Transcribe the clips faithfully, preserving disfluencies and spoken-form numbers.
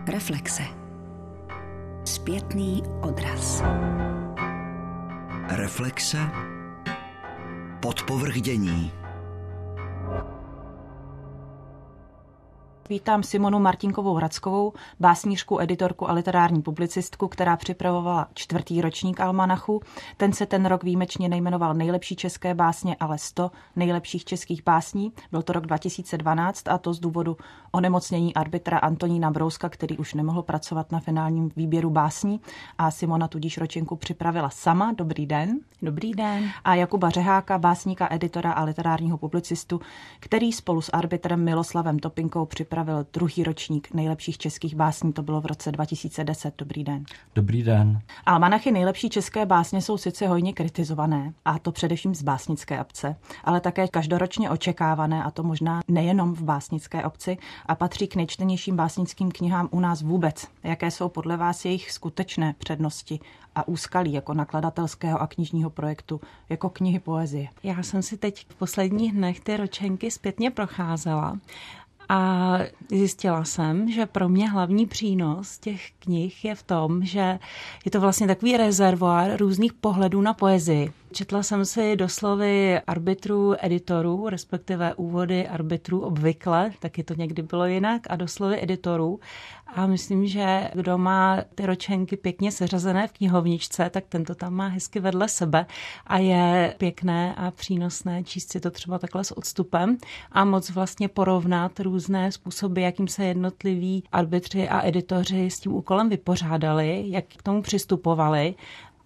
Reflexe. Zpětný odraz. Reflexe. Podpovrchdění. Vítám Simonu Martinkovou Hrackovou, básnířku, editorku a literární publicistku, která připravovala čtvrtý ročník almanachu. Ten se ten rok výjimečně nejmenoval Nejlepší české básně, ale sto nejlepších českých básní. Byl to rok dva tisíce dvanáct a to z důvodu onemocnění arbitra Antonína Brouska, který už nemohl pracovat na finálním výběru básní. A Simona tudíž ročenku připravila sama. Dobrý den. Dobrý den. A Jakuba Řeháka, básníka, editora a literárního publicistu, který spolu s arbitrem Miloslavem Topinkou připravil Pravil druhý ročník nejlepších českých básní, to bylo v roce dva tisíce deset. Dobrý den. Dobrý den. Almanachy nejlepší české básně jsou sice hojně kritizované, a to především z básnické obce, ale také každoročně očekávané, a to možná nejenom v básnické obci, a patří k nejčtenějším básnickým knihám u nás vůbec. Jaké jsou podle vás jejich skutečné přednosti a úskalí jako nakladatelského a knižního projektu, jako knihy poezie? Já jsem si teď v posledních dnech ty ročenky zpětně procházela. A zjistila jsem, že pro mě hlavní přínos těch knih je v tom, že je to vlastně takový rezervoár různých pohledů na poezii. Četla jsem si doslovy arbitrů, editorů, respektive úvody arbitrů obvykle, taky to někdy bylo jinak, a doslovy editorů. A myslím, že kdo má ty ročenky pěkně seřazené v knihovničce, tak ten to tam má hezky vedle sebe a je pěkné a přínosné číst si to třeba takhle s odstupem a moc vlastně porovnat různé způsoby, jakým se jednotliví arbitři a editoři s tím úkolem vypořádali, jak k tomu přistupovali.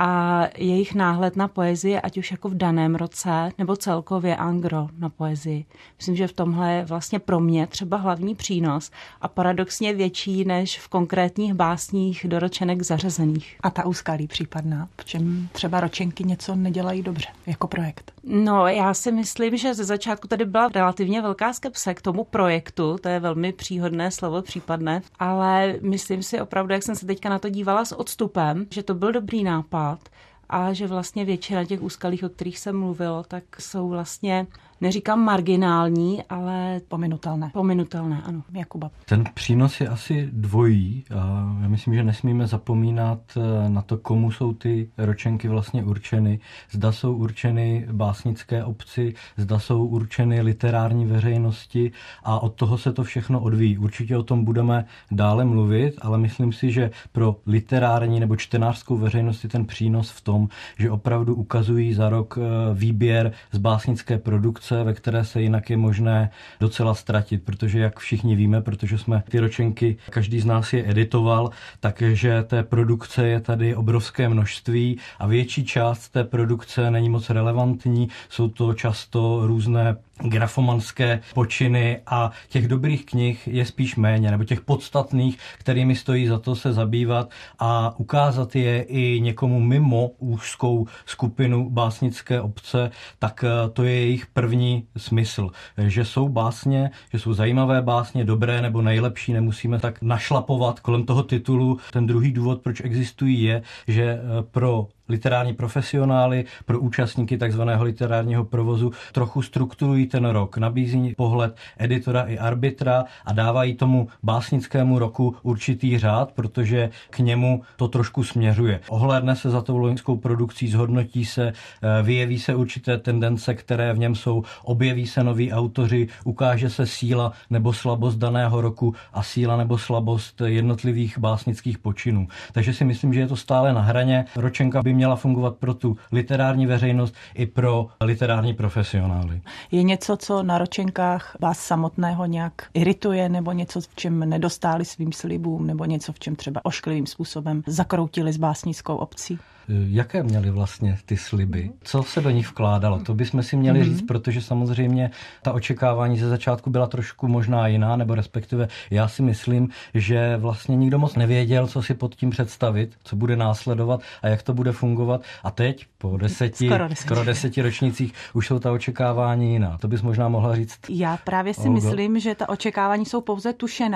A jejich náhled na poezii, ať už jako v daném roce, nebo celkově angro na poezii. Myslím, že v tomhle je vlastně pro mě třeba hlavní přínos a paradoxně větší než v konkrétních básních do ročenek zařazených. A ta úskalí případná, v čem třeba ročenky něco nedělají dobře, jako projekt? No, já si myslím, že ze začátku tady byla relativně velká skepse k tomu projektu, to je velmi příhodné slovo, případné, ale myslím si opravdu, jak jsem se teďka na to dívala s odstupem, že to byl dobrý nápad a že vlastně většina těch úskalích, o kterých jsem mluvil, tak jsou vlastně, neříkám marginální, ale pominutelné. Pominutelné, ano. Jakuba. Ten přínos je asi dvojí a já myslím, že nesmíme zapomínat na to, komu jsou ty ročenky vlastně určeny. Zda jsou určeny básnické obci, zda jsou určeny literární veřejnosti a od toho se to všechno odvíjí. Určitě o tom budeme dále mluvit, ale myslím si, že pro literární nebo čtenářskou veřejnost je ten přínos v tom, že opravdu ukazují za rok výběr z básnické produkce, ve které se jinak je možné docela ztratit, protože jak všichni víme, protože jsme ty ročenky, každý z nás je editoval, takže té produkce je tady obrovské množství a větší část té produkce není moc relevantní, jsou to často různé grafomanské počiny a těch dobrých knih je spíš méně, nebo těch podstatných, kterými stojí za to se zabývat a ukázat je i někomu mimo úzkou skupinu básnické obce, tak to je jejich první smysl. Že jsou básně, že jsou zajímavé básně, dobré nebo nejlepší, nemusíme tak našlapovat kolem toho titulu. Ten druhý důvod, proč existují, je, že pro literární profesionály, pro účastníky takzvaného literárního provozu trochu strukturují ten rok, nabízí pohled editora i arbitra a dávají tomu básnickému roku určitý řád, protože k němu to trošku směřuje. Ohlédne se za tou loňskou produkcí, zhodnotí se, vyjeví se určité tendence, které v něm jsou, objeví se noví autoři, ukáže se síla nebo slabost daného roku a síla nebo slabost jednotlivých básnických počinů. Takže si myslím, že je to stále na hraně. Ročenka by měla fungovat pro tu literární veřejnost i pro literární profesionály. Je něco, co na ročenkách vás samotného nějak irituje, nebo něco, v čem nedostáli svým slibům, nebo něco, v čem třeba ošklivým způsobem zakroutili s básnickou obcí? Jaké měly vlastně ty sliby? Co se do nich vkládalo? To bychom si měli říct, protože samozřejmě ta očekávání ze začátku byla trošku možná jiná, nebo respektive já si myslím, že vlastně nikdo moc nevěděl, co si pod tím představit, co bude následovat a jak to bude fungovat. A teď po deseti, skoro deseti, skoro deseti ročnících už jsou ta očekávání jiná. To bys možná mohla říct. Já právě si Olgo. myslím, že ta očekávání jsou pouze tušená,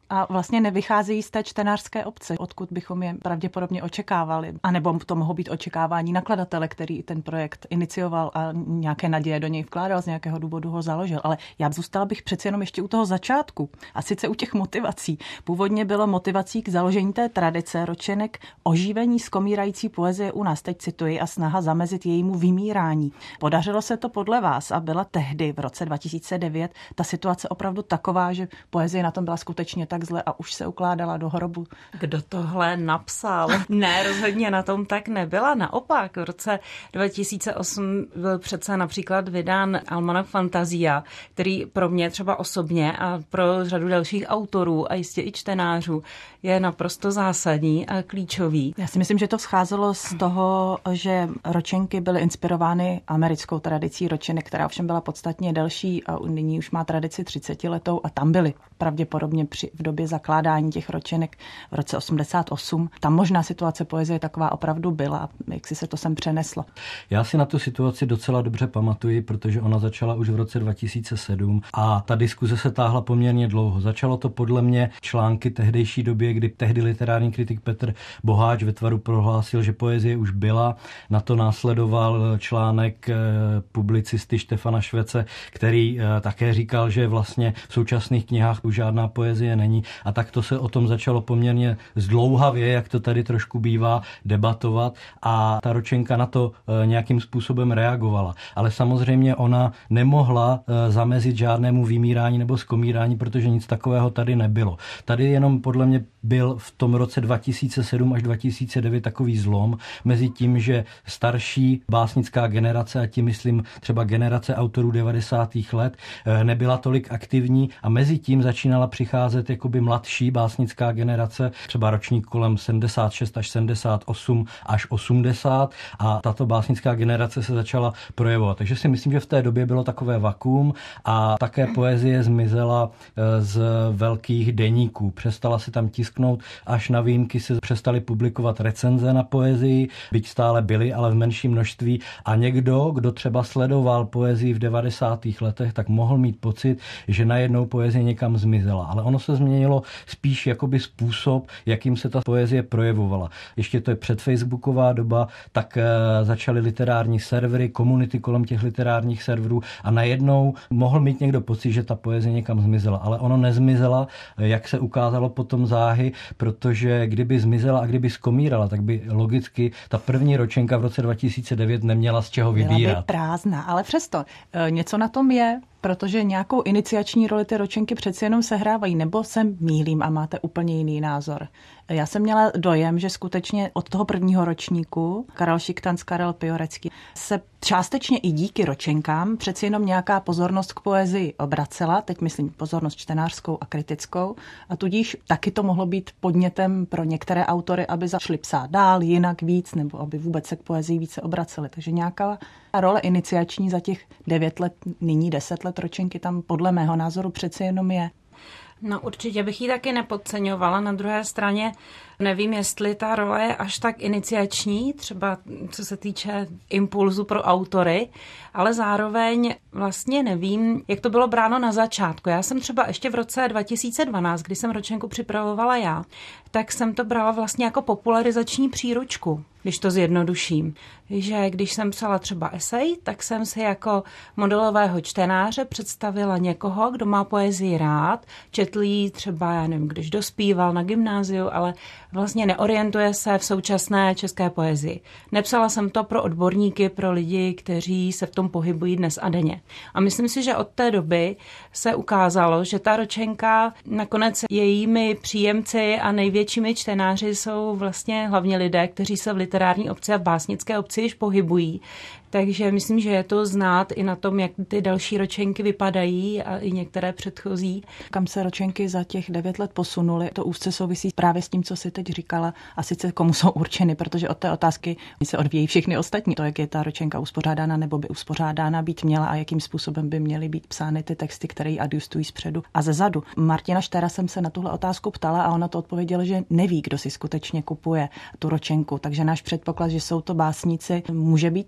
A vlastně nevycházejí z té čtenářské obce, odkud bychom je pravděpodobně očekávali. A nebo to mohou být očekávání nakladatele, který ten projekt inicioval a nějaké naděje do něj vkládal, z nějakého důvodu ho založil. Ale já zůstala bych přeci jenom ještě u toho začátku. A sice u těch motivací. Původně bylo motivací k založení té tradice ročenek oživení skomírající poezie u nás, teď cituji, a snaha zamezit jejímu vymírání. Podařilo se to podle vás a byla tehdy v roce dva tisíce devět ta situace opravdu taková, že poezie na tom byla skutečně tak zle a už se ukládala do hrobu? Kdo tohle napsal? Ne, rozhodně na tom tak nebyla. Naopak, v roce dva tisíce osm byl přece například vydán Almanach Fantazia, který pro mě třeba osobně a pro řadu dalších autorů a jistě i čtenářů je naprosto zásadní a klíčový. Já si myslím, že to vzcházelo z toho, že ročenky byly inspirovány americkou tradicí ročenek, která ovšem byla podstatně delší a nyní už má tradici třicetiletou a tam byly pravděpodobně při, v době zakládání těch ročenek v roce osmdesát osm. Tam možná situace poezie taková opravdu byla, jak si se to sem přeneslo. Já si na tu situaci docela dobře pamatuji, protože ona začala už v roce dva tisíce sedm a ta diskuze se táhla poměrně dlouho. Začalo to podle mě články tehdejší době, kdy tehdy literární kritik Petr Boháč ve Tvaru prohlásil, že poezie už byla. Na to následoval článek publicisty Štefana Švece, který také říkal, že vlastně v současných knihách už žádná poezie není. A tak to se o tom začalo poměrně zdlouhavě, jak to tady trošku bývá, debatovat a ta ročenka na to nějakým způsobem reagovala. Ale samozřejmě ona nemohla zamezit žádnému vymírání nebo skomírání, protože nic takového tady nebylo. Tady jenom podle mě byl v tom roce dva tisíce sedm až dva tisíce devět takový zlom mezi tím, že starší básnická generace, a tím myslím třeba generace autorů devadesátých let, nebyla tolik aktivní a mezi tím začínala přicházet jakoby mladší básnická generace, třeba ročník kolem sedmdesát šest až sedmdesát osm až osmdesát a tato básnická generace se začala projevovat. Takže si myslím, že v té době bylo takové vakuum a také poezie zmizela z velkých deníků. Přestala se tam tisknout, až na výjimky se přestaly publikovat recenze na poezii, byť stále byly, ale v menším množství a někdo, kdo třeba sledoval poezii v devadesátých letech, tak mohl mít pocit, že najednou poezie někam zmizela. Ale ono se změnilo spíš jakoby způsob, jakým se ta poezie projevovala. Ještě to je předfacebooková doba, tak začaly literární servery, komunity kolem těch literárních serverů a najednou mohl mít někdo pocit, že ta poezie někam zmizela. Ale ono nezmizela, jak se ukázalo potom záhy, protože kdyby zmizela a kdyby skomírala, tak by logicky ta první ročenka v roce dva tisíce devět neměla z čeho vybírat. Byla by prázdná, ale přesto něco na tom je, protože nějakou iniciační roli ty ročenky přeci jenom sehrávají, nebo se mýlím a máte úplně jiný názor. Já jsem měla dojem, že skutečně od toho prvního ročníku Karel Šiktanc, Karel Piorecký se částečně i díky ročenkám přeci jenom nějaká pozornost k poezii obracela, teď myslím pozornost čtenářskou a kritickou, a tudíž taky to mohlo být podnětem pro některé autory, aby začali psát dál, jinak víc, nebo aby vůbec se k poezii více obraceli. Takže nějaká role iniciační za těch devět let, nyní deset let ročenky tam podle mého názoru přeci jenom je. No určitě bych ji taky nepodceňovala. Na druhé straně nevím, jestli ta role je až tak iniciační, třeba co se týče impulzu pro autory, ale zároveň vlastně nevím, jak to bylo bráno na začátku. Já jsem třeba ještě v roce dva tisíce dvanáct, kdy jsem ročenku připravovala já, tak jsem to brala vlastně jako popularizační příručku, když to zjednoduším. Že když jsem psala třeba esej, tak jsem si jako modelového čtenáře představila někoho, kdo má poezii rád, četl ji třeba, já nevím, když dospíval na gymnáziu, ale vlastně neorientuje se v současné české poezii. Nepsala jsem to pro odborníky, pro lidi, kteří se v tom pohybují dnes a denně. A myslím si, že od té doby se ukázalo, že ta ročenka nakonec jejími příjemci a největšími čtenáři jsou vlastně hlavně lidé, kteří se v literární obci a v básnické obci již pohybují. Takže myslím, že je to znát i na tom, jak ty další ročenky vypadají a i některé předchozí. Kam se ročenky za těch devět let posunuly, to úzce souvisí právě s tím, co si teď říkala, a sice komu jsou určeny, protože od té otázky se odvíjejí všechny ostatní. To, jak je ta ročenka uspořádána nebo by uspořádána být měla a jakým způsobem by měly být psány ty texty, které ji adjustují zpředu a zezadu. Martina Štera jsem se na tuhle otázku ptala a ona to odpověděla, že neví, kdo si skutečně kupuje tu ročenku. Takže náš předpoklad, že jsou to básníci, může být mylný.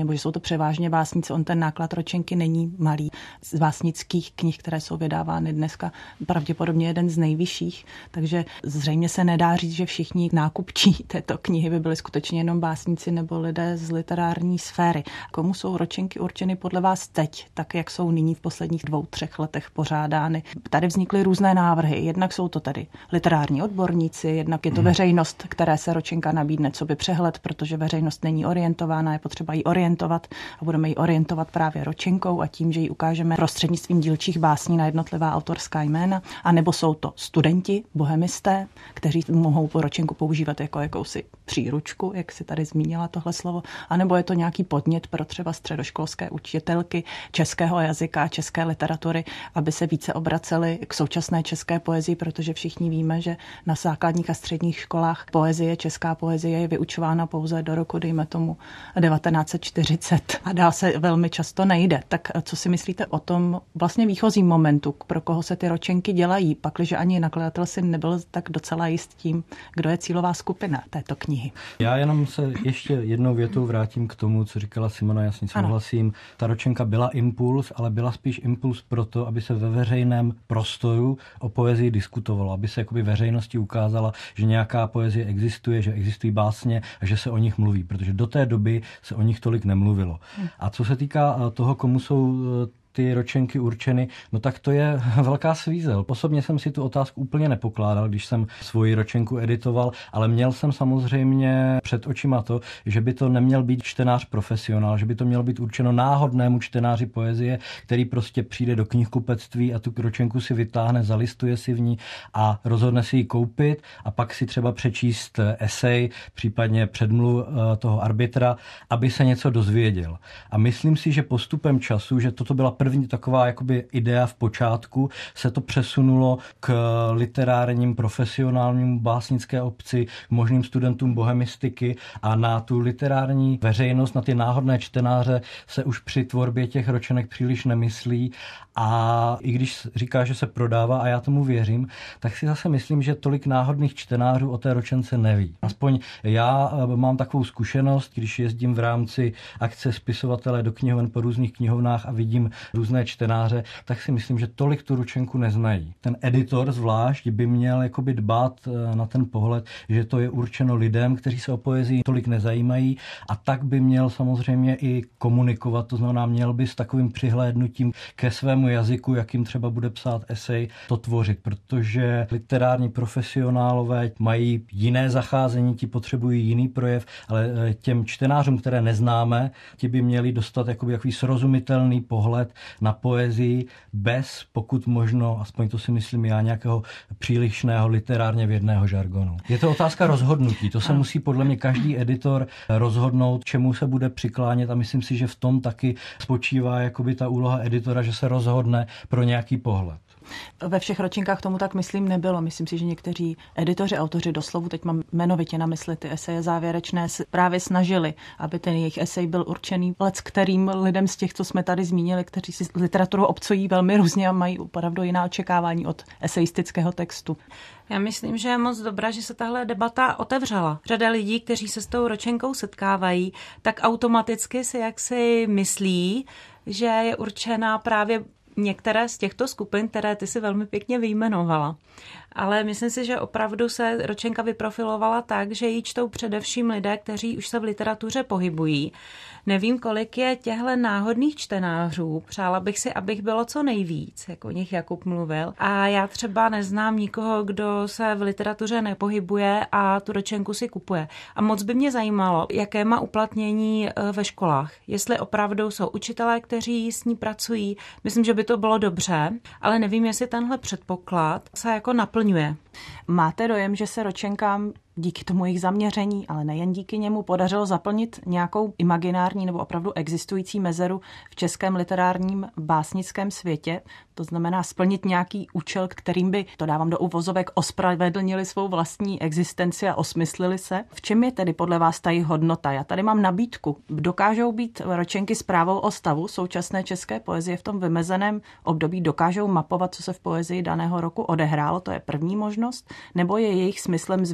nebo že jsou to převážně básníci. On ten náklad ročenky není malý. Z básnických knih, které jsou vydávány dneska, pravděpodobně jeden z nejvyšších, takže zřejmě se nedá říct, že všichni nákupčí této knihy by byli skutečně jenom básníci nebo lidé z literární sféry. Komu jsou ročenky určeny podle vás teď, tak jak jsou nyní v posledních dvou, třech letech pořádány? Tady vznikly různé návrhy. Jednak jsou to tady literární odborníci, jednak je to veřejnost, které se ročenka nabídne co by přehled, protože veřejnost není orientována, je potřeba ji orientovat a budeme ji orientovat právě ročenkou a tím, že ji ukážeme prostřednictvím dílčích básní na jednotlivá autorská jména, a nebo jsou to studenti, bohemisté, kteří mohou po ročenku používat jako jakousi příručku, jak si tady zmínila tohle slovo, anebo je to nějaký podnět pro třeba středoškolské učitelky českého jazyka a české literatury, aby se více obraceli k současné české poezii, protože všichni víme, že na základních a středních školách poezie, česká poezie je vyučována pouze do roku, dejme tomu, devatenáct set čtyřicet a dál se velmi často nejde. Tak co si myslíte o tom vlastně výchozím momentu, pro koho se ty ročenky dělají, pakliže ani nakladatel si nebyl tak docela jist tím, kdo je cílová skupina této knihy? Já jenom se ještě jednou větou vrátím k tomu, co říkala Simona, jasně souhlasím. Ta ročenka byla impuls, ale byla spíš impuls proto, aby se ve veřejném prostoru o poezii diskutovalo, aby se jakoby veřejnosti ukázala, že nějaká poezie existuje, že existují básně a že se o nich mluví, protože do té doby se o nich tolik nemluvilo. A co se týká toho, komu jsou ty ročenky určeny, no tak to je velká svízel. Osobně jsem si tu otázku úplně nepokládal, když jsem svoji ročenku editoval, ale měl jsem samozřejmě před očima to, že by to neměl být čtenář profesionál, že by to mělo být určeno náhodnému čtenáři poezie, který prostě přijde do knihkupectví a tu ročenku si vytáhne, zalistuje si v ní a rozhodne si ji koupit a pak si třeba přečíst esej, případně předmluv toho arbitra, aby se něco dozvěděl. A myslím si, že postupem času, že toto byla první taková jakoby idea v počátku, se to přesunulo k literárním, profesionálním básnické obci, k možným studentům bohemistiky a na tu literární veřejnost, na ty náhodné čtenáře se už při tvorbě těch ročenek příliš nemyslí a i když říká, že se prodává a já tomu věřím, tak si zase myslím, že tolik náhodných čtenářů o té ročence neví. Aspoň já mám takovou zkušenost, když jezdím v rámci akce spisovatele do knihoven po různých knihovnách a vidím různé čtenáře, tak si myslím, že tolik tu ročenku neznají. Ten editor zvlášť by měl jakoby dbát na ten pohled, že to je určeno lidem, kteří se o poezii tolik nezajímají a tak by měl samozřejmě i komunikovat, to znamená měl by s takovým přihlédnutím ke svému jazyku, jakým třeba bude psát esej, to tvořit, protože literární profesionálové mají jiné zacházení, ti potřebují jiný projev, ale těm čtenářům, které neznáme, ti by měli dostat jakoby takový srozumitelný pohled na poezii bez, pokud možno, aspoň to si myslím já, nějakého přílišného literárně vědného žargonu. Je to otázka rozhodnutí, to se musí podle mě každý editor rozhodnout, čemu se bude přiklánět a myslím si, že v tom taky spočívá jakoby ta úloha editora, že se rozhodne pro nějaký pohled. Ve všech ročenkách tomu tak myslím nebylo. Myslím si, že někteří editoři, autoři doslovu, teď mám jmenovitě na mysli ty eseje závěrečné, právě snažili, aby ten jejich esej byl určený lec kterým lidem z těch, co jsme tady zmínili, kteří si literaturu obcojí velmi různě a mají opravdu jiná očekávání od esejistického textu. Já myslím, že je moc dobré, že se tahle debata otevřela. Řada lidí, kteří se s tou ročenkou setkávají, tak automaticky si jaksi myslí, že je určená právě některé z těchto skupin, které ty si velmi pěkně vyjmenovala. Ale myslím si, že opravdu se ročenka vyprofilovala tak, že ji čtou především lidé, kteří už se v literatuře pohybují. Nevím, kolik je těchto náhodných čtenářů. Přála bych si, abych bylo co nejvíc, jak o nich Jakub mluvil. A já třeba neznám nikoho, kdo se v literatuře nepohybuje a tu ročenku si kupuje. A moc by mě zajímalo, jaké má uplatnění ve školách. Jestli opravdu jsou učitelé, kteří s ní pracují. Myslím, že by to bylo dobře, ale nevím, jestli tenhle předpoklad se jako naplňuje. Máte dojem, že se ročenkám díky tomu jejich zaměření, ale nejen díky němu, podařilo zaplnit nějakou imaginární nebo opravdu existující mezeru v českém literárním básnickém světě? To znamená splnit nějaký účel, kterým by, to dávám do uvozovek, ospravedlnili svou vlastní existenci a osmyslili se. V čem je tedy podle vás ta jejich hodnota? Já tady mám nabídku. Dokážou být ročenky zprávou o stavu současné české poezie v tom vymezeném období? Dokážou mapovat, co se v poezii daného roku odehrálo? To je první možnost. Nebo je jejich smyslem zviditelně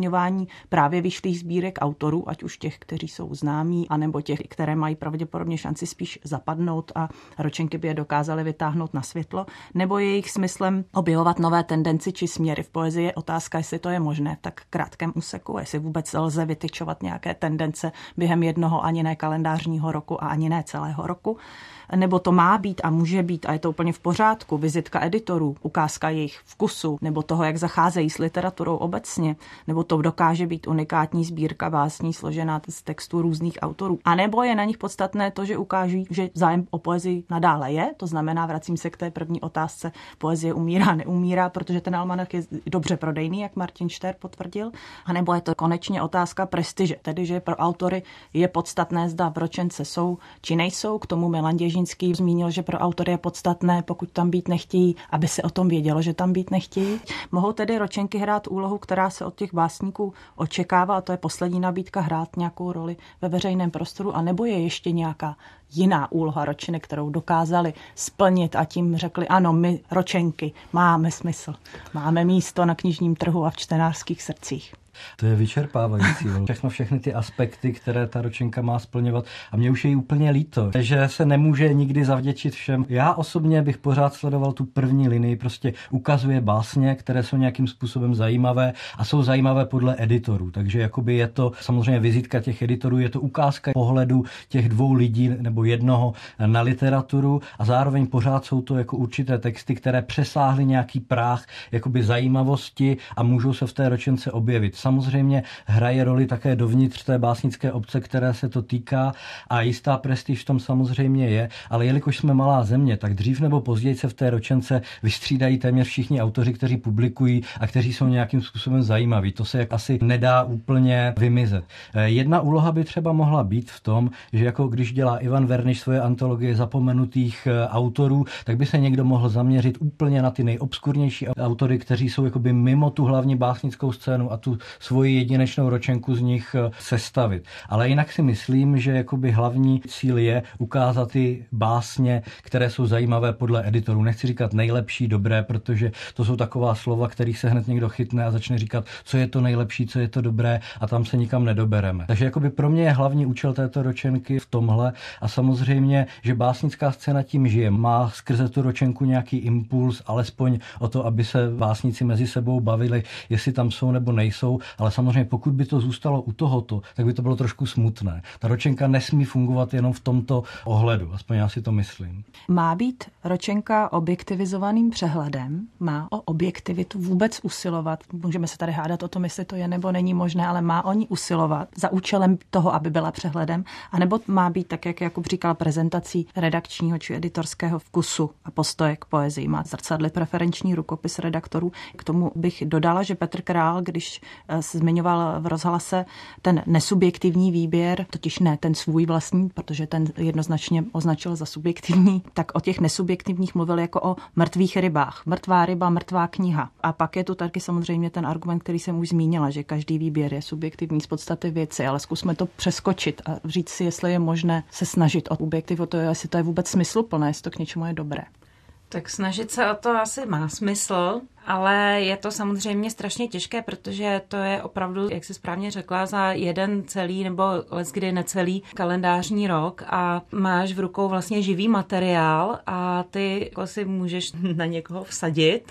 zveřejňování právě vyšlých sbírek autorů, ať už těch, kteří jsou známí, anebo těch, které mají pravděpodobně šanci spíš zapadnout a ročenky by je dokázaly vytáhnout na světlo, nebo je jejich smyslem objevovat nové tendenci či směry v poezii. Je otázka, jestli to je možné v tak krátkém úseku, jestli vůbec lze vytyčovat nějaké tendence během jednoho ani ne kalendářního roku a ani ne celého roku. Nebo to má být a může být, a je to úplně v pořádku, vizitka editorů, ukázka jejich vkusu, nebo toho, jak zacházejí s literaturou obecně, nebo to dokáže být unikátní sbírka básní složená z textů různých autorů. A nebo je na nich podstatné to, že ukáží, že zájem o poezii nadále je, to znamená, vracím se k té první otázce, poezie umírá, neumírá, protože ten almanach je dobře prodejný, jak Martin Štern potvrdil, a nebo je to konečně otázka prestiže, tedy že pro autory je podstatné, zda v ročence jsou či nejsou. K tomu Milan Děžinský zmínil, že pro autory je podstatné, pokud tam být nechtějí, aby se o tom vědělo, že tam být nechtějí. Mohou tedy ročenky hrát úlohu, která se od těch básníků očekává, a to je poslední nabídka, hrát nějakou roli ve veřejném prostoru, a nebo je ještě nějaká jiná úloha ročenek, kterou dokázali splnit a tím řekli, ano, my ročenky máme smysl, máme místo na knižním trhu a v čtenářských srdcích. To je vyčerpávající. Všechno, všechny ty aspekty, které ta ročenka má splňovat. A mě už je úplně líto, že se nemůže nikdy zavděčit všem. Já osobně bych pořád sledoval tu první linii, prostě ukazuje básně, které jsou nějakým způsobem zajímavé a jsou zajímavé podle editorů. Takže jakoby je to samozřejmě vizitka těch editorů, je to ukázka pohledu těch dvou lidí nebo jednoho na literaturu a zároveň pořád jsou to jako určité texty, které přesáhly nějaký práh jakoby zajímavosti a můžou se v té ročence objevit. Samozřejmě hraje roli také dovnitř té básnické obce, které se to týká, a jistá prestiž v tom samozřejmě je, ale jelikož jsme malá země, tak dřív nebo později se v té ročence vystřídají téměř všichni autoři, kteří publikují a kteří jsou nějakým způsobem zajímaví. To se asi nedá úplně vymizet. Jedna úloha by třeba mohla být v tom, že jako když dělá Ivan Verniš svoje antologie zapomenutých autorů, tak by se někdo mohl zaměřit úplně na ty nejobskurnější autory, kteří jsou jakoby mimo tu hlavní básnickou scénu a tu svoji jedinečnou ročenku z nich sestavit. Ale jinak si myslím, že jakoby hlavní cíl je ukázat ty básně, které jsou zajímavé podle editorů. Nechci říkat nejlepší, dobré, protože to jsou taková slova, kterých se hned někdo chytne a začne říkat, co je to nejlepší, co je to dobré, a tam se nikam nedobereme. Takže jakoby pro mě je hlavní účel této ročenky v tomhle, a samozřejmě, že básnická scéna tím žije. Má skrze tu ročenku nějaký impuls, alespoň o to, aby se básníci mezi sebou bavili, jestli tam jsou nebo nejsou. Ale samozřejmě pokud by to zůstalo u tohoto, tak by to bylo trošku smutné. Ta ročenka nesmí fungovat jenom v tomto ohledu, aspoň já si to myslím. Má být ročenka objektivizovaným přehledem? Má o objektivitu vůbec usilovat? Můžeme se tady hádat o tom, jestli to je nebo není možné, ale má o ní usilovat za účelem toho, aby byla přehledem? A nebo má být, tak jak Jakub říkal, prezentací redakčního či editorského vkusu a postoje k poezii? Má zrcadlit preferenční rukopis redaktorů? K tomu bych dodala, že Petr Král, když se zmiňoval v rozhlase ten nesubjektivní výběr, totiž ne ten svůj vlastní, protože ten jednoznačně označil za subjektivní, tak o těch nesubjektivních mluvil jako o mrtvých rybách. Mrtvá ryba, mrtvá kniha. A pak je tu taky samozřejmě ten argument, který jsem už zmínila, že každý výběr je subjektivní z podstaty věci, ale zkusme to přeskočit a říct si, jestli je možné se snažit o objektivitu, jestli to je vůbec smysluplné, jestli to k něčemu je dobré. Tak snažit se o to asi má smysl, ale je to samozřejmě strašně těžké, protože to je opravdu, jak jsi správně řekla, za jeden celý nebo leckdy necelý kalendářní rok a máš v rukou vlastně živý materiál a ty jako si můžeš na někoho vsadit,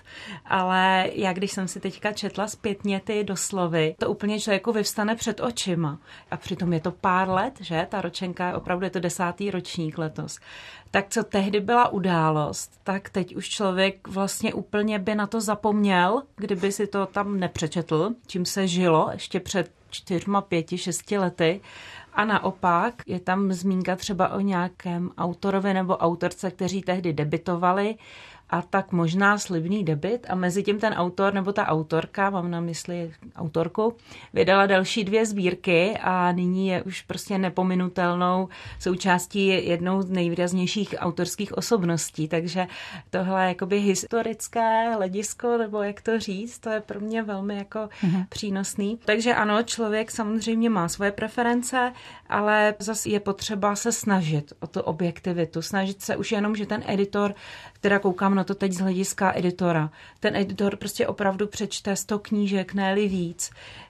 ale já když jsem si teďka četla zpětně ty doslovy, to úplně člověku vyvstane před očima. A přitom je to pár let, že? Ta ročenka, opravdu je to desátý ročník letos. Tak co tehdy byla událost, tak teď už člověk vlastně úplně by na to zapomněl, kdyby si to tam nepřečetl, čím se žilo ještě před čtyřma, pěti, šesti lety. A naopak je tam zmínka třeba o nějakém autorovi nebo autorce, kteří tehdy debitovali, a tak možná slibný debut a mezi tím ten autor nebo ta autorka, mám na mysli autorku, vydala další dvě sbírky a nyní je už prostě nepominutelnou součástí jednou z nejvýraznějších autorských osobností, takže tohle jakoby historické hledisko, nebo jak to říct, to je pro mě velmi jako mhm. přínosný. Takže ano, člověk samozřejmě má svoje preference, ale zase je potřeba se snažit o tu objektivitu, snažit se už jenom, že ten editor teda koukám na to teď z hlediska editora. Ten editor prostě opravdu přečte sto knížek, ne-li víc,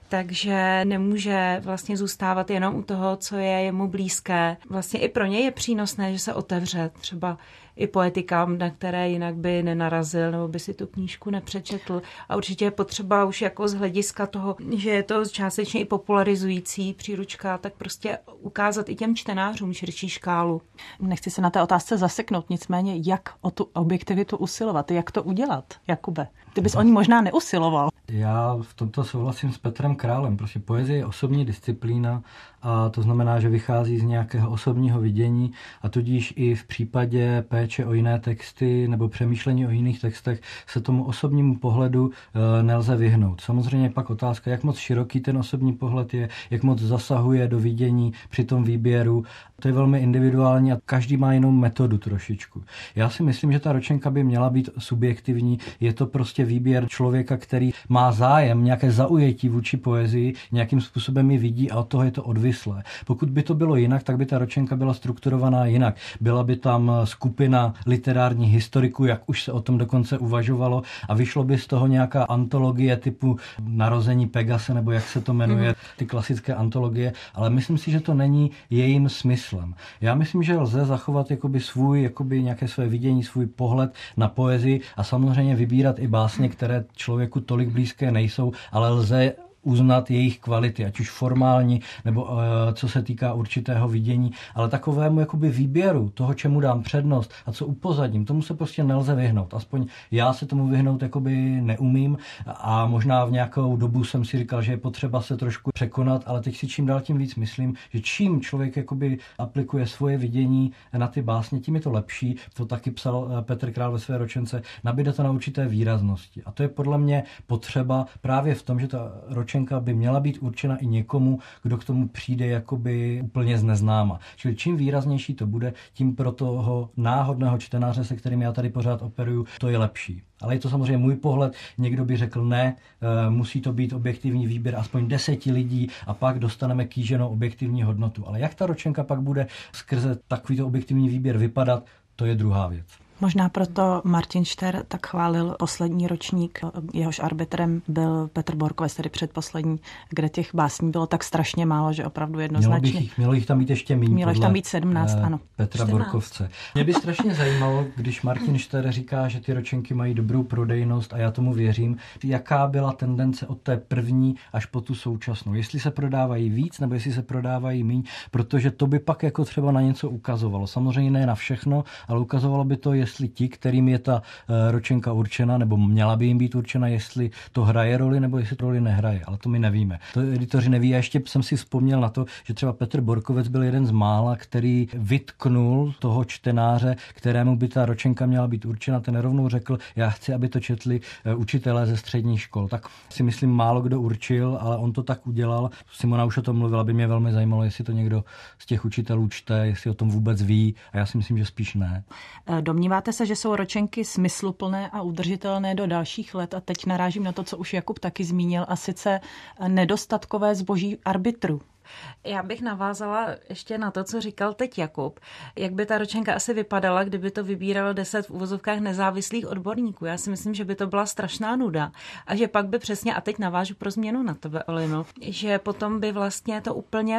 takže nemůže vlastně zůstávat jenom u toho, co je jemu blízké. Vlastně i pro něj je přínosné, že se otevře třeba i poetikám, na které jinak by nenarazil nebo by si tu knížku nepřečetl. A určitě je potřeba už jako z hlediska toho, že je to částečně i popularizující příručka, tak prostě ukázat i těm čtenářům širší škálu. Nechci se na té otázce zaseknout, nicméně jak o tu objektivitu usilovat, jak to udělat, Jakube? Ty bys o ní možná neusiloval. Já v tomto souhlasím s Petrem Králem. Prostě poezie je osobní disciplína a to znamená, že vychází z nějakého osobního vidění a tudíž i v případě péče o jiné texty nebo přemýšlení o jiných textech se tomu osobnímu pohledu nelze vyhnout. Samozřejmě pak otázka, jak moc široký ten osobní pohled je, jak moc zasahuje do vidění při tom výběru. To je velmi individuální a každý má jinou metodu trošičku. Já si myslím, že ta ročenka by měla být subjektivní. Je to prostě výběr člověka, který má zájem, nějaké zaujetí vůči poezii, nějakým způsobem ji vidí a od toho je to odvislé. Pokud by to bylo jinak, tak by ta ročenka byla strukturovaná jinak. Byla by tam skupina literárních historiků, jak už se o tom dokonce uvažovalo, a vyšlo by z toho nějaká antologie typu Narození Pegase, nebo jak se to jmenuje, ty klasické antologie, ale myslím si, že to není jejím smyslem. Já myslím, že lze zachovat jakoby svůj, jakoby nějaké své vidění, svůj pohled na poezii a samozřejmě vybírat i básně, které člověku tolik blízké nejsou, ale lze uznat jejich kvality, ať už formální, nebo uh, co se týká určitého vidění, ale takovému jakoby výběru toho, čemu dám přednost a co upozadím, tomu se prostě nelze vyhnout. Aspoň já se tomu vyhnout jakoby neumím a možná v nějakou dobu jsem si říkal, že je potřeba se trošku překonat, ale teď si čím dál tím víc myslím, že čím člověk jakoby aplikuje svoje vidění na ty básně, tím je to lepší. To taky psal Petr Král ve své ročence, nabíde to na určité výraznosti. A to je podle mě potřeba právě v tom, že ta ročenka by měla být určena i někomu, kdo k tomu přijde jakoby úplně z neznáma. Čili čím výraznější to bude, tím pro toho náhodného čtenáře, se kterým já tady pořád operuju, to je lepší. Ale je to samozřejmě můj pohled. Někdo by řekl ne, musí to být objektivní výběr aspoň deseti lidí a pak dostaneme kýženou objektivní hodnotu. Ale jak ta ročenka pak bude skrze takovýto objektivní výběr vypadat, to je druhá věc. Možná proto Martin Štern tak chválil poslední ročník, jehož arbitrem byl Petr Borkovec, tedy předposlední, kde těch básní bylo tak strašně málo, že opravdu jednoznačně. Mělo, jich, mělo jich tam být ještě méně. Mělo jich tam být sedmnáct, uh, ano. Petra čtrnáct. Borkovce. Mě by strašně zajímalo, když Martin Štern říká, že ty ročenky mají dobrou prodejnost a já tomu věřím, jaká byla tendence od té první až po tu současnou. Jestli se prodávají víc nebo jestli se prodávají míň, protože to by pak jako třeba na něco ukazovalo. Samozřejmě ne na všechno, ale ukazovalo by to, jestli ti, kterým je ta ročenka určena, nebo měla by jim být určena, jestli to hraje roli, nebo jestli to roli nehraje. Ale to my nevíme. To editoři neví. A ještě jsem si vzpomněl na to, že třeba Petr Borkovec byl jeden z mála, který vytknul toho čtenáře, kterému by ta ročenka měla být určena. Ten rovnou řekl, já chci, aby to četli učitelé ze středních škol. Tak si myslím, málo kdo určil, ale on to tak udělal. Simona už o tom mluvila, by mě velmi zajímalo, jestli to někdo z těch učitelů čte, jestli o tom vůbec ví. A já si myslím, že spíš ne. Domníváte se, že jsou ročenky smysluplné a udržitelné do dalších let? A teď narážím na to, co už Jakub taky zmínil, a sice nedostatkové zboží arbitru. Já bych navázala ještě na to, co říkal teď Jakub. Jak by ta ročenka asi vypadala, kdyby to vybíralo deset v uvozovkách nezávislých odborníků? Já si myslím, že by to byla strašná nuda. A že pak by přesně, a teď navážu pro změnu na tebe, Olino, že potom by vlastně to úplně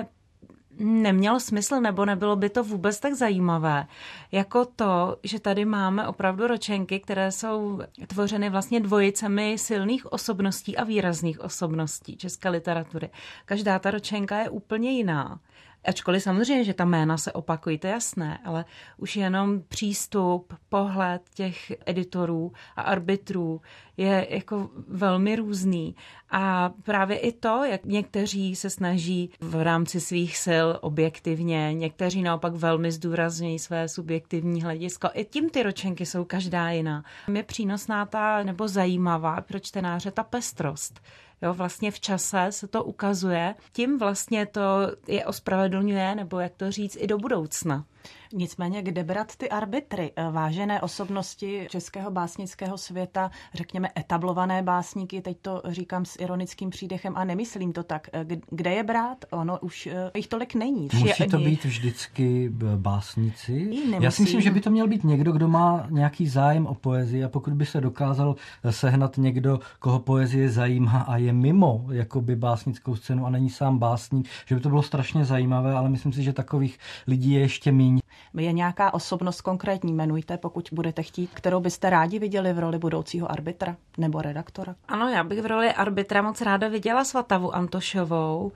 nemělo smysl, nebo nebylo by to vůbec tak zajímavé, jako to, že tady máme opravdu ročenky, které jsou tvořeny vlastně dvojicemi silných osobností a výrazných osobností české literatury. Každá ta ročenka je úplně jiná. Ačkoliv samozřejmě, že ta jména se opakují, to je jasné, ale už jenom přístup, pohled těch editorů a arbitrů je jako velmi různý. A právě i to, jak někteří se snaží v rámci svých sil objektivně, někteří naopak velmi zdůrazňují své subjektivní hledisko. I tím ty ročenky jsou každá jiná. Je přínosná ta, nebo zajímavá pro čtenáře ta pestrost. Jo, vlastně v čase se to ukazuje, tím vlastně to je ospravedlňuje, nebo jak to říct, i do budoucna. Nicméně, kde brát ty arbitry, vážené osobnosti českého básnického světa, řekněme etablované básníky, teď to říkám s ironickým přídechem a nemyslím to tak. Kde je brát? Ono už jich tolik není. Musí to být vždycky básníci? Já si myslím, že by to měl být někdo, kdo má nějaký zájem o poezii, a pokud by se dokázal sehnat někdo, koho poezie zajímá a je mimo jakoby básnickou scénu a není sám básník, že by to bylo strašně zajímavé, ale myslím si, že takových lidí je ještě míň. Je nějaká osobnost konkrétní, jmenujte, pokud budete chtít, kterou byste rádi viděli v roli budoucího arbitra nebo redaktora? Ano, já bych v roli arbitra moc ráda viděla Svatavu Antošovou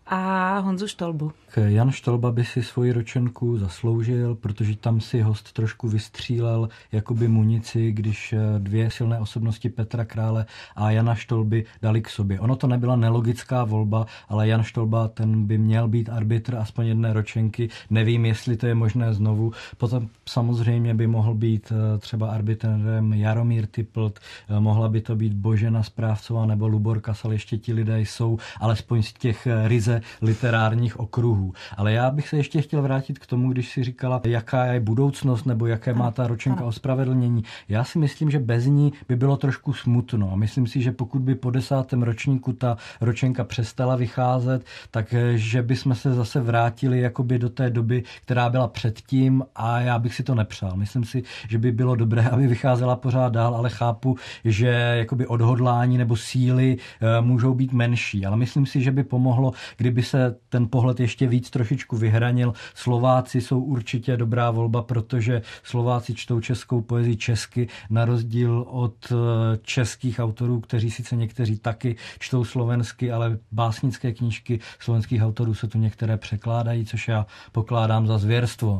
a Honzu Štolbu. Jan Štolba by si svoji ročenku zasloužil, protože tam si host trošku vystřílel jakoby munici, když dvě silné osobnosti Petra Krále a Jana Štolby dali k sobě. Ono to nebyla nelogická volba, ale Jan Štolba, ten by měl být arbitr aspoň jedné ročenky. Nevím, jestli to je možné znovu. Potom samozřejmě by mohl být třeba arbitrem Jaromír Typlt, mohla by to být Božena Správcová nebo Lubor Kasal, ještě ti lidé jsou, alespoň z těch ryze literárních okruhů. Ale já bych se ještě chtěl vrátit k tomu, když si říkala, jaká je budoucnost nebo jaké má ta ročenka ospravedlnění. Já si myslím, že bez ní by bylo trošku smutno. A myslím si, že pokud by po desátém ročníku ta ročenka přestala vycházet, tak že bychom se zase vrátili jakoby do té doby, která byla předtím, a já bych si to nepřál. Myslím si, že by bylo dobré, aby vycházela pořád dál, ale chápu, že jakoby odhodlání nebo síly můžou být menší. Ale myslím si, že by pomohlo, kdyby se ten pohled ještě víc trošičku vyhranil. Slováci jsou určitě dobrá volba, protože Slováci čtou českou poezii česky, na rozdíl od českých autorů, kteří sice někteří taky čtou slovensky, ale básnické knížky slovenských autorů se tu některé překládají, což já pokládám za zvěrstvo.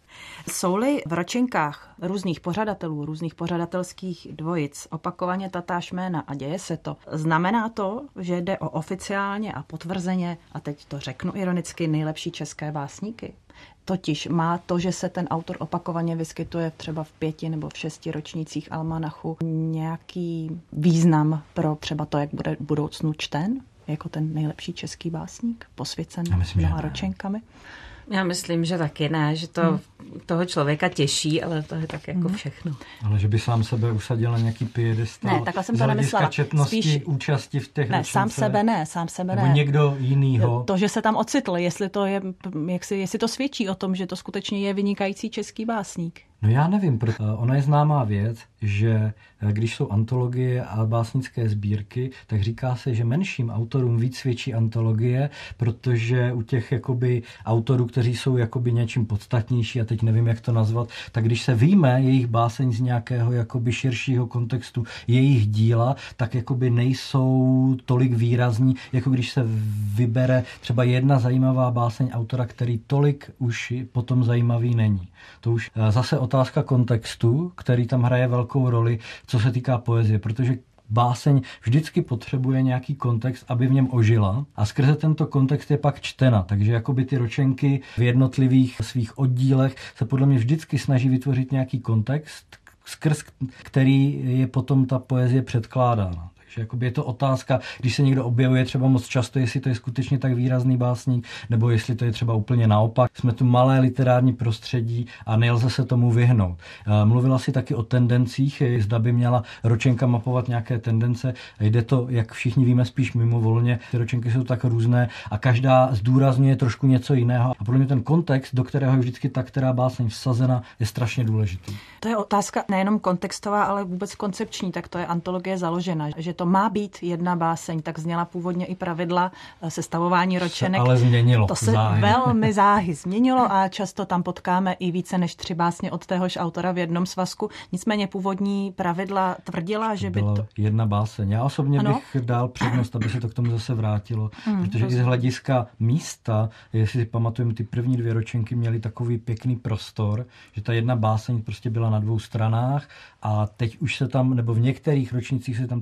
Jsou-li v ročenkách různých pořadatelů, různých pořadatelských dvojic opakovaně tatáž jména a děje se to, znamená to, že jde o oficiálně a potvrzeně, a teď to řeknu ironicky, nejlepší české básníky? Totiž má to, že se ten autor opakovaně vyskytuje třeba v pěti nebo v šesti ročnících almanachu, nějaký význam pro třeba to, jak bude v budoucnu čten, jako ten nejlepší český básník, posvěcen mnoha ročenkami? Já myslím, že taky ne, že to hmm. toho člověka těší, ale to je tak jako hmm. všechno. Ale že by sám sebe usadil na nějaký piedestal. Ne, takhle jsem to nemyslela. Četnosti, spíš účasti v těch Ne, ročence, sám sebe ne, sám sebe ne. Nebo někdo jinýho. To, že se tam ocitl, jestli to je, jak si, jestli to svědčí o tom, že to skutečně je vynikající český básník. No já nevím, protože ona je známá věc, že když jsou antologie a básnické sbírky, tak říká se, že menším autorům víc svědčí antologie, protože u těch jakoby autorů, kteří jsou jakoby něčím podstatnější, a teď nevím, jak to nazvat, tak když se vyjme jejich báseň z nějakého jakoby širšího kontextu jejich díla, tak jakoby nejsou tolik výrazní, jako když se vybere třeba jedna zajímavá báseň autora, který tolik už potom zajímavý není. To už zase otázka kontextu, který tam hraje velkou roli, co se týká poezie, protože báseň vždycky potřebuje nějaký kontext, aby v něm ožila, a skrze tento kontext je pak čtena. Takže jakoby ty ročenky v jednotlivých svých oddílech se podle mě vždycky snaží vytvořit nějaký kontext, skrz který je potom ta poezie předkládána. Takže jakoby je to otázka, když se někdo objevuje třeba moc často, jestli to je skutečně tak výrazný básník, nebo jestli to je třeba úplně naopak. Jsme tu malé literární prostředí a nelze se tomu vyhnout. Mluvila si taky o tendencích, zda by měla ročenka mapovat nějaké tendence. Jde to, jak všichni víme, spíš mimovolně. Ty ročenky jsou tak různé a každá zdůrazňuje trošku něco jiného. A podle mě ten kontext, do kterého je vždycky ta, která báseň vsazena, je strašně důležitý. To je otázka nejenom kontextová, ale vůbec koncepční, tak to je antologie založena, že to má být jedna báseň, tak zněla původně i pravidla sestavování ročenek. Se ale změnilo. To se záhy. velmi záhy změnilo a často tam potkáme i více než tři básně od téhož autora v jednom svazku. Nicméně původní pravidla tvrdila, že by to... jedna báseň. Já osobně ano? bych dal přednost, aby se to k tomu zase vrátilo, mm, protože rozumím. I z hlediska místa, jestli si pamatujeme, ty první dvě ročenky měly takový pěkný prostor, že ta jedna báseň prostě byla na dvou stranách a teď už se tam, nebo v některých ročnicích se tam ty básně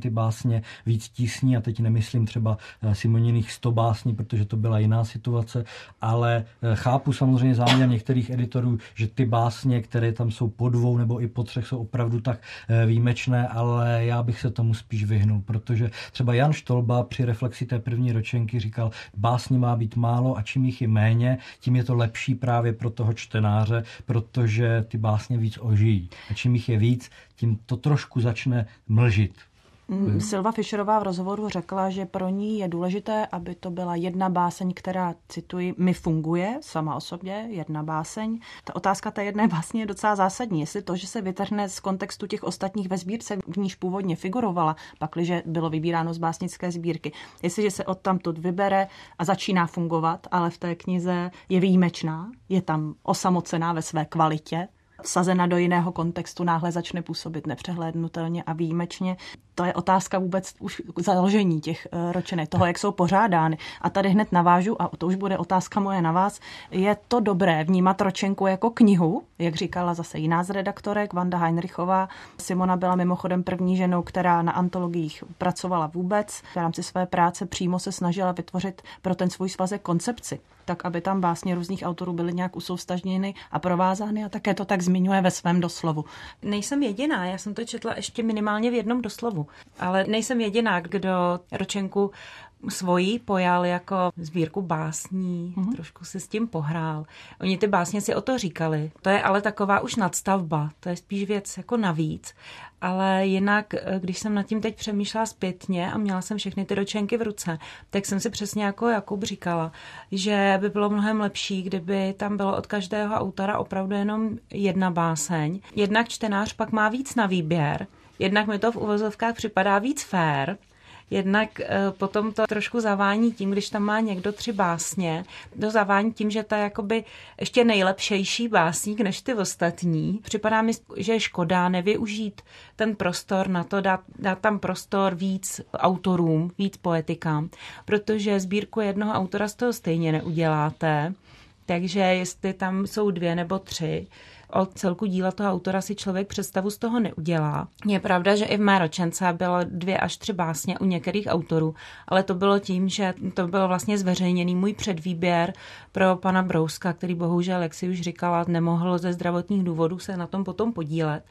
básně víc tísní, a teď nemyslím třeba Simoniných sto básní, protože to byla jiná situace, ale chápu samozřejmě záměr některých editorů, že ty básně, které tam jsou po dvou nebo i po třech, jsou opravdu tak výjimečné, ale já bych se tomu spíš vyhnul, protože třeba Jan Štolba při reflexi té první ročenky říkal, básní má být málo a čím jich je méně, tím je to lepší právě pro toho čtenáře, protože ty básně víc ožijí. A čím jich je víc, tím to trošku začne mlžit. Hmm. Silva Fischerová v rozhovoru řekla, že pro ní je důležité, aby to byla jedna báseň, která, cituji, mi funguje sama o sobě, jedna báseň. Ta otázka té jedné básně je docela zásadní. Jestli to, že se vytrhne z kontextu těch ostatních ve sbírce, v níž původně figurovala, pakliže bylo vybíráno z básnické sbírky, jestliže se odtamtud vybere a začíná fungovat, ale v té knize je výjimečná, je tam osamocená ve své kvalitě, vsazena do jiného kontextu, náhle začne působit nepřehlédnutelně a výjimečně. To je otázka vůbec už založení těch ročenek, toho, jak jsou pořádány. A tady hned navážu, a to už bude otázka moje na vás, je to dobré vnímat ročenku jako knihu, jak říkala zase jiná z redaktorek, Vanda Heinrichová. Simona byla mimochodem první ženou, která na antologiích pracovala vůbec. V rámci své práce přímo se snažila vytvořit pro ten svůj svazek koncepci, tak aby tam básně různých autorů byly nějak usoustažněny a provázány, a také to tak zmiňuje ve svém doslovu. Nejsem jediná, já jsem to četla ještě minimálně v jednom doslovu, ale nejsem jediná, kdo ročenku svojí pojal jako sbírku básní, mm-hmm. trošku si s tím pohrál. Oni ty básně si o to říkali. To je ale taková už nadstavba, to je spíš věc jako navíc. Ale jinak, když jsem nad tím teď přemýšlela zpětně a měla jsem všechny ty ročenky v ruce, tak jsem si přesně jako Jakub říkala, že by bylo mnohem lepší, kdyby tam bylo od každého autora opravdu jenom jedna báseň. Jednak čtenář pak má víc na výběr, jednak mi to v uvozovkách připadá víc fair, jednak e, potom to trošku zavání tím, když tam má někdo tři básně, to zavání tím, že to je jakoby ještě nejlepšejší básník než ty ostatní. Připadá mi, že je škoda nevyužít ten prostor na to, dát, dát tam prostor víc autorům, víc poetikám, protože sbírku jednoho autora z toho stejně neuděláte, takže jestli tam jsou dvě nebo tři, o celku díla toho autora si člověk představu z toho neudělá. Je pravda, že i v mé ročence bylo dvě až tři básně u některých autorů, ale to bylo tím, že to byl vlastně zveřejněný můj předvýběr pro pana Brouska, který bohužel, jak si už říkala, nemohl ze zdravotních důvodů se na tom potom podílet.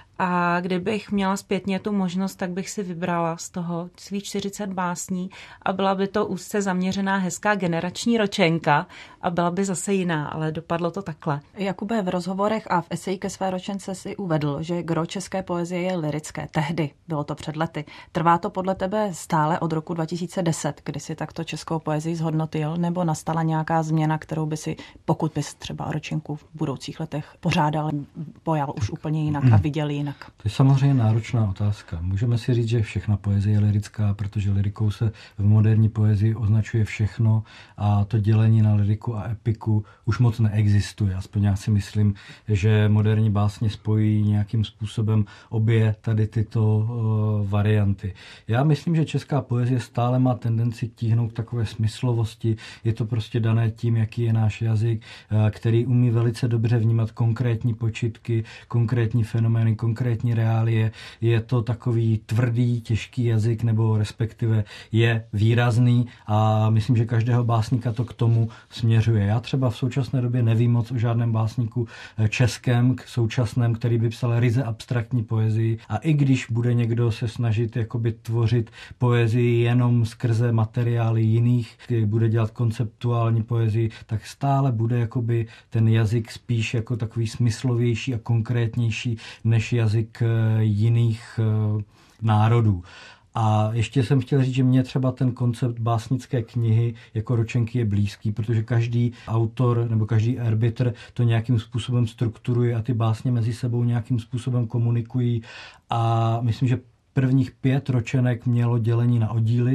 A kdybych měla zpětně tu možnost, tak bych si vybrala z toho svých čtyřicet básní a byla by to úzce zaměřená hezká generační ročenka a byla by zase jiná, ale dopadlo to takhle. Jakube, v rozhovorech a v eseji ke své ročence si uvedl, že gro české poezie je lyrické. Tehdy, bylo to před lety. Trvá to podle tebe stále od roku dva tisíce deset, kdy si takto českou poezii zhodnotil, nebo nastala nějaká změna, kterou by si, pokud bys třeba ročenku v budoucích letech pořádal, pojal už úplně jinak a viděl jinak? To je samozřejmě náročná otázka. Můžeme si říct, že všechna poezie je lyrická, protože lyrikou se v moderní poezii označuje všechno a to dělení na lyriku a epiku už moc neexistuje. Aspoň já si myslím, že moderní básně spojí nějakým způsobem obě tady tyto uh, varianty. Já myslím, že česká poezie stále má tendenci tíhnout k takové smyslovosti. Je to prostě dané tím, jaký je náš jazyk, uh, který umí velice dobře vnímat konkrétní počitky, konkrétní fenomény, konkrétní reálie. Je to takový tvrdý, těžký jazyk, nebo respektive je výrazný a myslím, že každého básníka to k tomu směřuje. Já třeba v současné době nevím moc o žádném básníku českém, současném, který by psal ryze abstraktní poezii, a i když bude někdo se snažit jakoby tvořit poezii jenom skrze materiály jiných, který bude dělat konceptuální poezii, tak stále bude jakoby ten jazyk spíš jako takový smyslovější a konkrétnější než jazyk jiných národů. A ještě jsem chtěl říct, že mě třeba ten koncept básnické knihy jako ročenky je blízký, protože každý autor nebo každý arbitr to nějakým způsobem strukturuje a ty básně mezi sebou nějakým způsobem komunikují. A myslím, že prvních pět ročenek mělo dělení na oddíly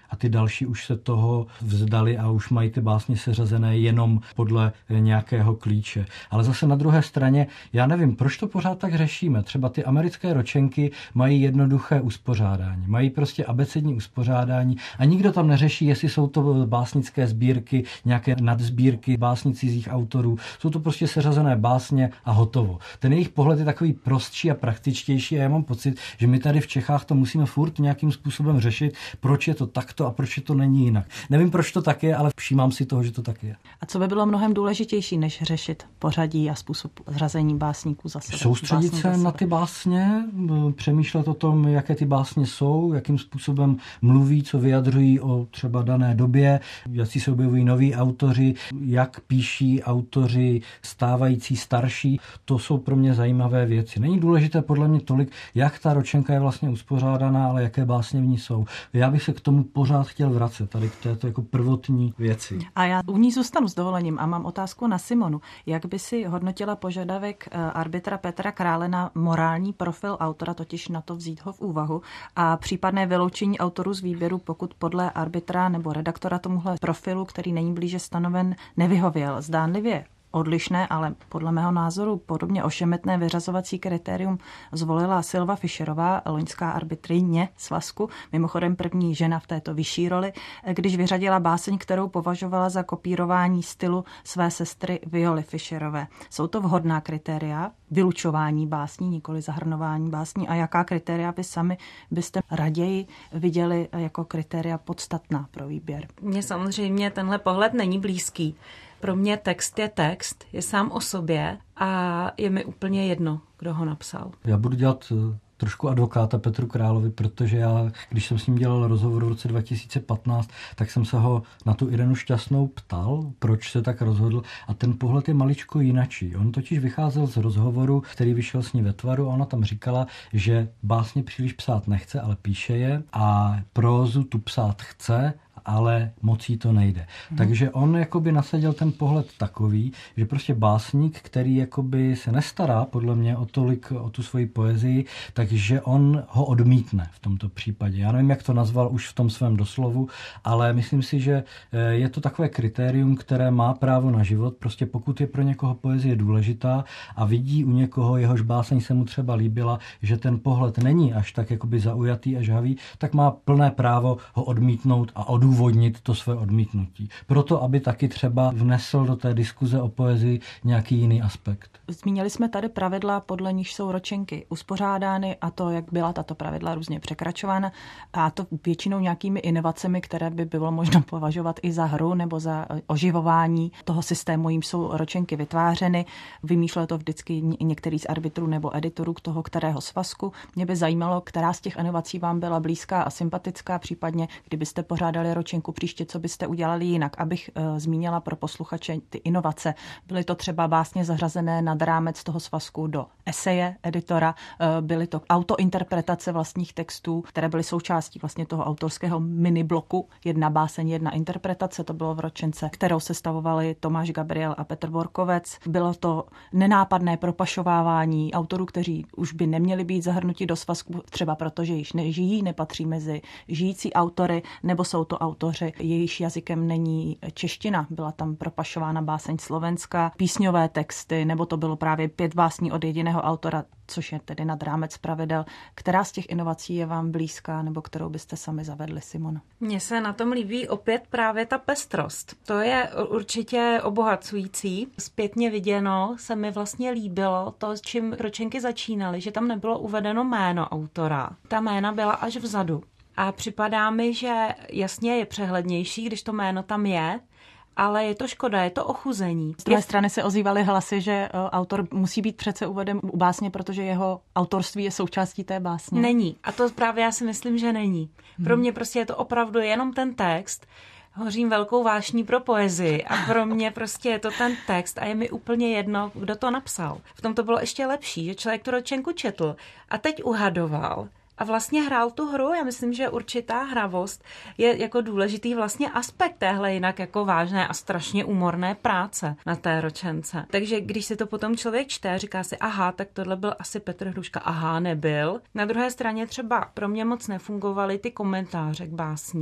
a ty další už se toho vzdali a už mají ty básně seřazené jenom podle nějakého klíče. Ale zase na druhé straně, já nevím, proč to pořád tak řešíme. Třeba ty americké ročenky mají jednoduché uspořádání. Mají prostě abecední uspořádání a nikdo tam neřeší, jestli jsou to básnické sbírky, nějaké nadzbírky básní cizích autorů. Jsou to prostě seřazené básně a hotovo. Ten jejich pohled je takový prostší a praktičtější a já mám pocit, že my tady v Čechách to musíme furt nějakým způsobem řešit, proč je to takto a proč je to není jinak. Nevím, proč to tak je, ale všímám si toho, že to tak je. A co by bylo mnohem důležitější, než řešit pořadí a způsob řazení básníků za sebe? Soustředit se na ty básně, přemýšlet o tom, jaké ty básně jsou, jakým způsobem mluví, co vyjadřují o třeba dané době, jaký se objevují noví autoři, jak píší autoři stávající, starší. To jsou pro mě zajímavé věci. Není důležité podle mě tolik, jak ta ročenka je vlastně uspořádaná, ale jaké básně v ní jsou. Já bych se k tomu pořád chtěl vracet, tady k této jako prvotní věci. A já u ní zůstanu s dovolením a mám otázku na Simonu. Jak by si hodnotila požadavek arbitra Petra Krále na morální profil autora, totiž na to vzít ho v úvahu, a případné vyloučení autorů z výběru, pokud podle arbitra nebo redaktora tomuhle profilu, který není blíže stanoven, nevyhověl? Zdánlivě odlišné, ale podle mého názoru podobně ošemetné vyřazovací kritérium zvolila Silva Fischerová, loňská arbitrině svazku, mimochodem první žena v této vyšší roli, když vyřadila báseň, kterou považovala za kopírování stylu své sestry Violy Fischerové. Jsou to vhodná kritéria vylučování básní, nikoli zahrnování básní, a jaká kritéria vy sami byste raději viděli jako kritéria podstatná pro výběr? Mně samozřejmě tenhle pohled není blízký. Pro mě text je text, je sám o sobě a je mi úplně jedno, kdo ho napsal. Já budu dělat trošku advokáta Petru Královi, protože já, když jsem s ním dělal rozhovor v roce dva tisíce patnáct, tak jsem se ho na tu Irenu Šťastnou ptal, proč se tak rozhodl, a ten pohled je maličko jinačí. On totiž vycházel z rozhovoru, který vyšel s ní ve Tvaru, a ona tam říkala, že básně příliš psát nechce, ale píše je, a prózu tu psát chce, ale mocí to nejde. Hmm. Takže on jakoby nasadil ten pohled takový, že prostě básník, který jakoby se nestará podle mě o tolik o tu svoji poezii, takže on ho odmítne v tomto případě. Já nevím, jak to nazval už v tom svém doslovu, ale myslím si, že je to takové kritérium, které má právo na život. Prostě pokud je pro někoho poezie důležitá a vidí u někoho, jehož báseň se mu třeba líbila, že ten pohled není až tak jakoby zaujatý a žhavý, tak má plné právo ho odmítnout a odůvodnit odůvodnit to své odmítnutí. Proto, aby taky třeba vnesl do té diskuze o poezii nějaký jiný aspekt. Zmínili jsme tady pravidla, podle níž jsou ročenky uspořádány, a to, jak byla tato pravidla různě překračována, a to většinou nějakými inovacemi, které by bylo možno považovat i za hru nebo za oživování toho systému, jim jsou ročenky vytvářeny. Vymýšlel to vždycky některý z arbitrů nebo editorů k toho kterého svazku. Mě by zajímalo, která z těch inovací vám byla blízká a sympatická, případně kdybyste pořádali ročenku příště, co byste udělali jinak. Abych uh, zmínila pro posluchače ty inovace. Byly to třeba básně zařazené nad rámec toho svazku do eseje editora, uh, byly to autointerpretace vlastních textů, které byly součástí vlastně toho autorského minibloku. Jedna báseň, jedna interpretace, to bylo v ročence, kterou sestavovali Tomáš Gabriel a Petr Borkovec. Bylo to nenápadné propašovávání autorů, kteří už by neměli být zahrnuti do svazku, třeba protože již nežijí, nepatří mezi žijící autory, nebo jsou to autoři, jejíž jazykem není čeština. Byla tam propašována báseň slovenská, písňové texty, nebo to bylo právě pět básní od jediného autora, což je tedy nad rámec pravidel. Která z těch inovací je vám blízká, nebo kterou byste sami zavedli, Simona? Mně se na tom líbí opět právě ta pestrost. To je určitě obohacující. Zpětně viděno se mi vlastně líbilo to, s čím ročenky začínaly, že tam nebylo uvedeno jméno autora. Ta jména byla až vzadu. A připadá mi, že jasně je přehlednější, když to jméno tam je, ale je to škoda, je to ochuzení. Z druhé strany se ozývaly hlasy, že autor musí být přece uveden u básně, protože jeho autorství je součástí té básně. Není. A to právě já si myslím, že není. Pro mě prostě je to opravdu jenom ten text. Hořím velkou vášní pro poezii a pro mě prostě je to ten text a je mi úplně jedno, kdo to napsal. V tom to bylo ještě lepší, že člověk tu ročenku četl a teď uhadoval a vlastně hrál tu hru. Já myslím, že určitá hravost je jako důležitý vlastně aspekt téhle jinak jako vážné a strašně úmorné práce na té ročence. Takže když si to potom člověk čte, říká si, aha, tak tohle byl asi Petr Hruška, aha, nebyl. Na druhé straně třeba pro mě moc nefungovaly ty komentáře k básním.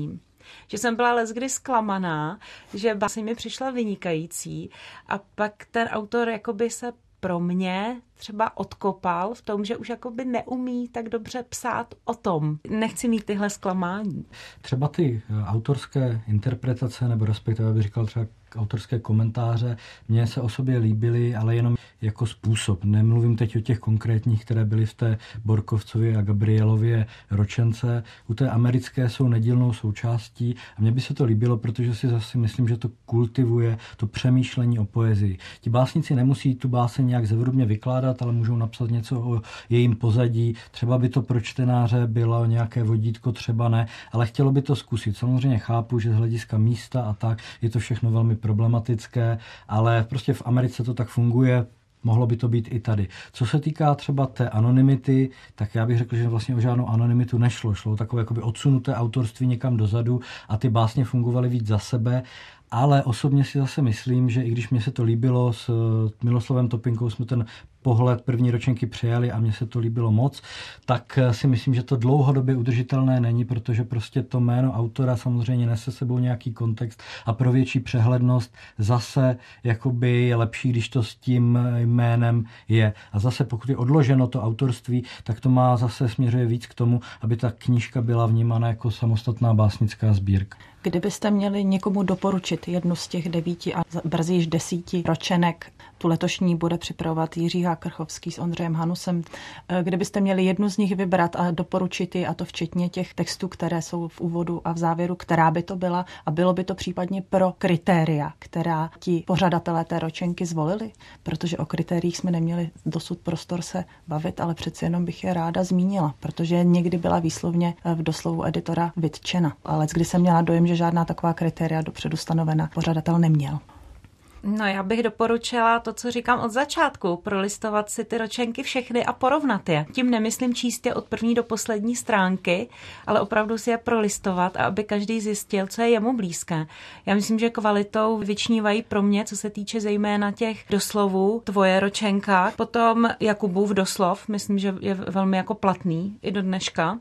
že jsem byla leckdy zklamaná, že báseň mi přišla vynikající a pak ten autor jakoby se pro mě třeba odkopal v tom, že už jakoby neumí tak dobře psát o tom. Nechci mít tyhle zklamání. Třeba ty autorské interpretace, nebo respektive bych říkal třeba autorské komentáře, mně se o sobě líbily, ale jenom jako způsob. Nemluvím teď o těch konkrétních, které byly v té Borkovcově a Gabrielově ročence. U té americké jsou nedílnou součástí a mně by se to líbilo, protože si zase myslím, že to kultivuje to přemýšlení o poezii. Ti básníci nemusí tu báseň nějak zevrubně vykládat, ale můžou napsat něco o jejím pozadí. Třeba by to pro čtenáře bylo nějaké vodítko, třeba ne, ale chtělo by to zkusit. Samozřejmě chápu, že z hlediska místa a tak je to všechno velmi problematické, ale prostě v Americe to tak funguje. Mohlo by to být i tady. Co se týká třeba té anonymity, tak já bych řekl, že vlastně o žádnou anonymitu nešlo. Šlo takové jakoby odsunuté autorství někam dozadu a ty básně fungovaly víc za sebe. Ale osobně si zase myslím, že i když mně se to líbilo, s Miloslavem Topinkou jsme ten pohled první ročenky přijali a mně se to líbilo moc, tak si myslím, že to dlouhodobě udržitelné není, protože prostě to jméno autora samozřejmě nese sebou nějaký kontext a pro větší přehlednost zase jakoby je lepší, když to s tím jménem je. A zase pokud je odloženo to autorství, tak to má zase směřuje víc k tomu, aby ta knížka byla vnímána jako samostatná básnická sbírka. Kdybyste měli někomu doporučit jednu z těch devíti a brzy již desíti ročenek, tu letošní bude připravovat Jiří Hákrchovský s Ondřejem Hanusem, kdybyste měli jednu z nich vybrat a doporučit ji, a to včetně těch textů, které jsou v úvodu a v závěru, která by to byla a bylo by to případně pro kritéria, která ti pořadatelé té ročenky zvolili, protože o kritériích jsme neměli dosud prostor se bavit, ale přeci jenom bych je ráda zmínila, protože někdy byla výslovně v doslovu editora vytčena, ale kdy jsem měla dojem, že žádná taková kritéria dopředu stanovena pořadatel neměl. No, já bych doporučila to, co říkám od začátku, prolistovat si ty ročenky všechny a porovnat je. Tím nemyslím číst je od první do poslední stránky, ale opravdu si je prolistovat a aby každý zjistil, co je jemu blízké. Já myslím, že kvalitou vyčnívají pro mě, co se týče zejména těch doslovů, tvoje ročenka, potom Jakubův doslov, myslím, že je velmi jako platný i do dneška.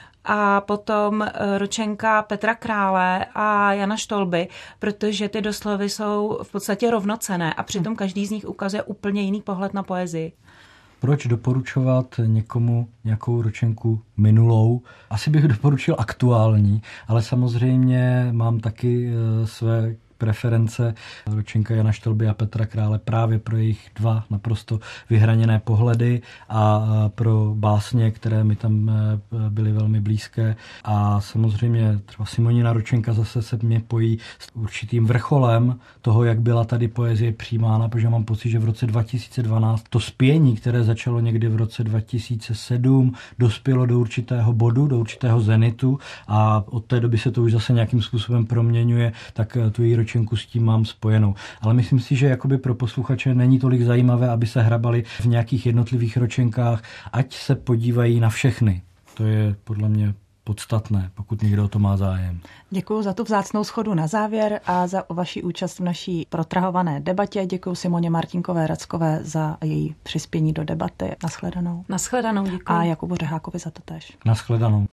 A potom ročenka Petra Krále a Jana Štolby, protože ty doslovy jsou v podstatě rovnocenné a přitom každý z nich ukazuje úplně jiný pohled na poezii. Proč doporučovat někomu nějakou ročenku minulou? Asi bych doporučil aktuální, ale samozřejmě mám taky své preference ročenka Jana Štolby a Petra Krále právě pro jejich dva naprosto vyhraněné pohledy a pro básně, které mi tam byly velmi blízké. A samozřejmě třeba Simonina ročenka zase se mě pojí s určitým vrcholem toho, jak byla tady poezie přijímána, protože mám pocit, že v roce dva tisíce dvanáct to spění, které začalo někdy v roce dva tisíce sedm, dospělo do určitého bodu, do určitého zenitu a od té doby se to už zase nějakým způsobem proměňuje, tak tu její ročenku s tím mám spojenou. Ale myslím si, že jakoby pro posluchače není tolik zajímavé, aby se hrabali v nějakých jednotlivých ročenkách, ať se podívají na všechny. To je podle mě podstatné, pokud někdo o to má zájem. Děkuji za tu vzácnou shodu na závěr a za vaši účast v naší protrahované debatě. Děkuji Simoně Martinkové Rackové za její přispění do debaty. Nashledanou. Nashledanou, děkuji. A Jakubu Řehákovi za to též. Nashledanou.